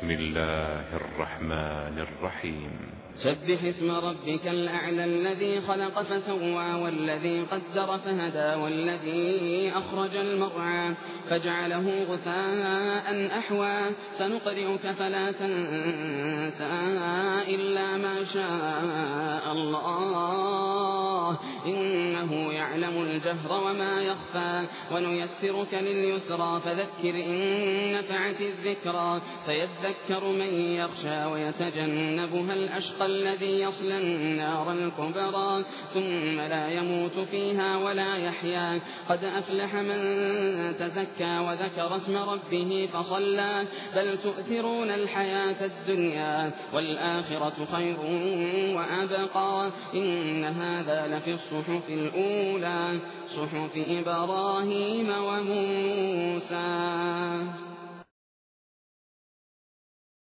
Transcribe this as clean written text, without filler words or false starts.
بسم الله الرحمن الرحيم سبح اسم ربك الأعلى الذي خلق فسوى والذي قدر فهدى والذي أخرج المرعى فجعله غثاء أحوى سنقرئك فلا تنسى إلا ما شاء الله إنه يعلم الجهر وما يخفى ونيسرك لليسرى فذكر إن نفعت الذكرى سيذكر من يخشى ويتجنبها الأشقى الذي يصلى النار الكبرى ثم لا يموت فيها ولا يحيا قد أفلح من تزكى وذكر اسم ربه فصلى بل تؤثرون الحياة الدنيا والآخرة خير وأبقى إن هذا لفي الصحف الأولى صحف إبراهيم وموسى.